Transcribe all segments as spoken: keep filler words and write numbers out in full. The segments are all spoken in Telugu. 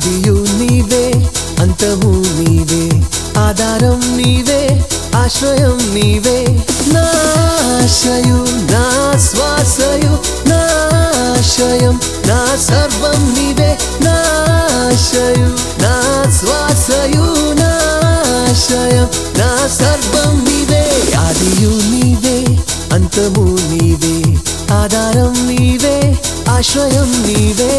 ఆదియు నీవే అంతము నీవే ఆధారం నీవే ఆశ్రయం నీవే నా ఆశయు నా శ్వాసయు నా ఆశయం నా సర్వం నీవే నా ఆశయు నా శ్వాసయు నా ఆశయం నా సర్వం నీవే ఆదియు నీవే అంతము నీవే ఆధారం నీవే ఆశ్రయం నీవే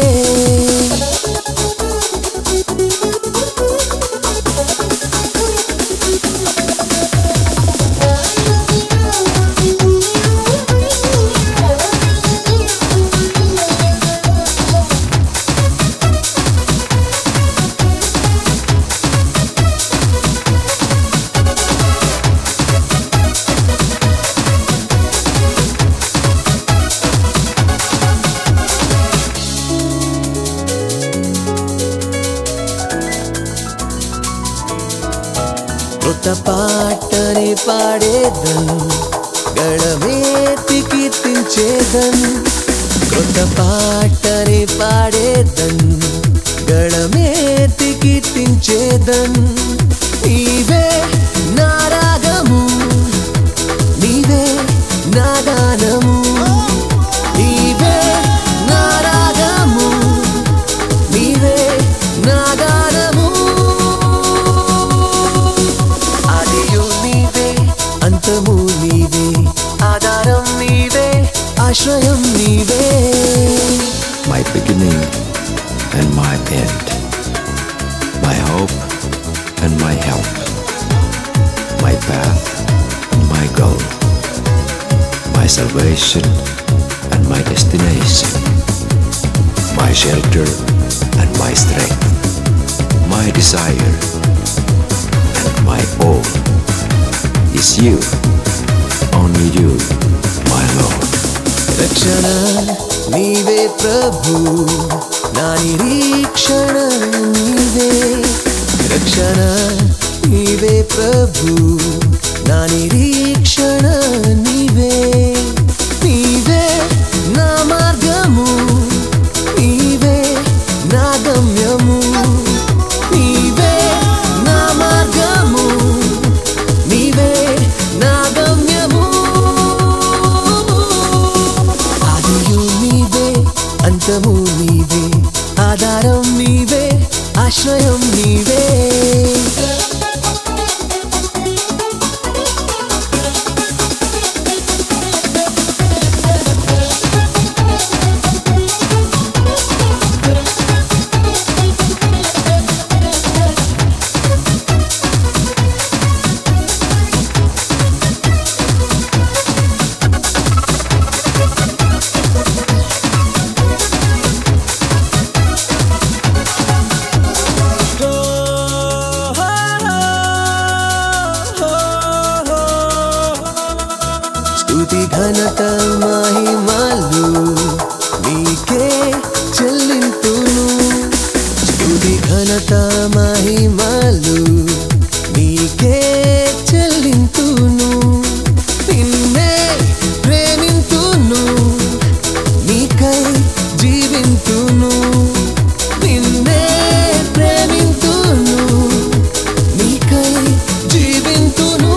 కొత్త పాటని పాడేదన్ గళమేతి కీర్తించేదన్ కొత్త పాటని పాడేదన్ గళమేతి కీర్తించేదన్ నీవే నా రాగము నీవే నా గానము నీవే నా రాగము నీవే నా గానము అంతము నీవే ఆధారం నీవే ఆశ్రయం నీవే My beginning and my end, my hope and my help, my path and my goal, my salvation and my destination, my shelter and my strength, my desire and my all is you, only you, my Lord. రక్షణ నీవే ప్రభు నా నిరీక్షణ నీవే రక్షణ నీవే ప్రభు నా నిరీక్షణ నీవే నీవే నా మార్గము నీవే నా గమ్యము నీవే నా మార్గము నీవే నా గమ్యము ఆదియు నీవే అంతము నీవే ఆధారం నీవే ఆశ్రయం నీవే స్తుతి ఘనత మహిమలు నీకే చెల్లింతును స్తుతి ఘనత మహిమలు నీకే చెల్లింతును నిన్నే ప్రేమింతును నీకై జీవింతును నిన్నే ప్రేమింతును నీకై జీవింతును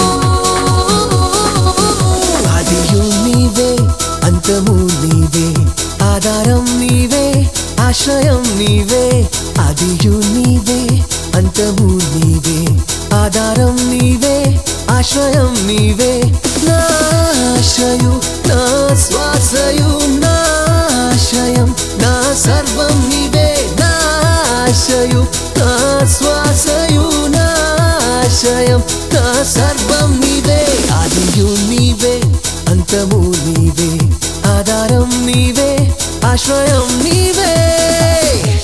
అంతము నీవే ఆధారం నీవే ఆశ్రయం నీవే ఆదియు నీవే అంతము నీవే ఆధారం నీవే ఆశ్రయం నీవే నా ఆశయు నా శ్వాసయు నా ఆశయం నా సర్వం నీవే నా ఆశయు నా శ్వాసయు నా ఆశయం నా సర్వం నీవే ఆదియు నీవే అంతము నీవే ఆధారం నీవే ఆశ్రయం నీవే